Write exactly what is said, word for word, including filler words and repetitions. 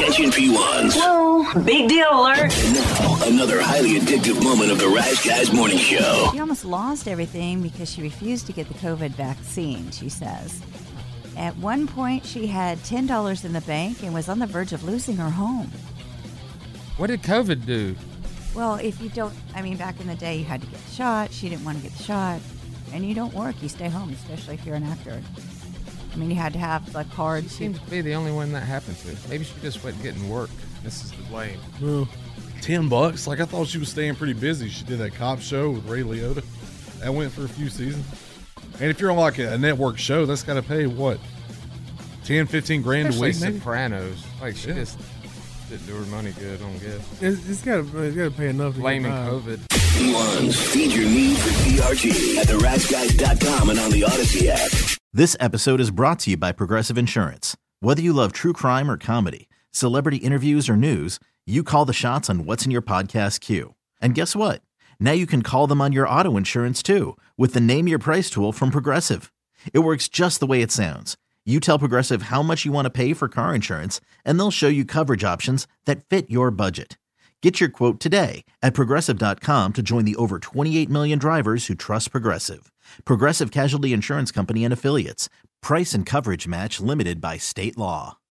Attention P ones. Whoa, big deal alert. And now, another highly addictive moment of the Rise Guys Morning Show. She almost lost everything because she refused to get the COVID vaccine, she says. At one point, she had ten dollars in the bank and was on the verge of losing her home. What did COVID do? Well, if you don't, I mean, back in the day, you had to get the shot. She didn't want to get the shot. And you don't work. You stay home, especially if you're an actor. I mean, you had to have the card. She to... seems to be the only one that happened to. Maybe she just wasn't getting work. This is the blame. Well, ten bucks? Like, I thought she was staying pretty busy. She did that cop show with Ray Liotta. That went for a few seasons. And if you're on, like, a network show, that's got to pay, what, ten, fifteen grand Especially a week, maybe? Sopranos. Like, she Yeah. just didn't do her money good, I don't guess. It's, it's got to it's gotta pay enough to Blaming get by. COVID. P ones, feed your need for P R G at the rise guys dot com and on the Odyssey app. This episode is brought to you by Progressive Insurance. Whether you love true crime or comedy, celebrity interviews or news, you call the shots on what's in your podcast queue. And guess what? Now you can call them on your auto insurance too with the Name Your Price tool from Progressive. It works just the way it sounds. You tell Progressive how much you want to pay for car insurance, and they'll show you coverage options that fit your budget. Get your quote today at Progressive dot com to join the over twenty-eight million drivers who trust Progressive. Progressive Casualty Insurance Company and Affiliates. Price and coverage match limited by state law.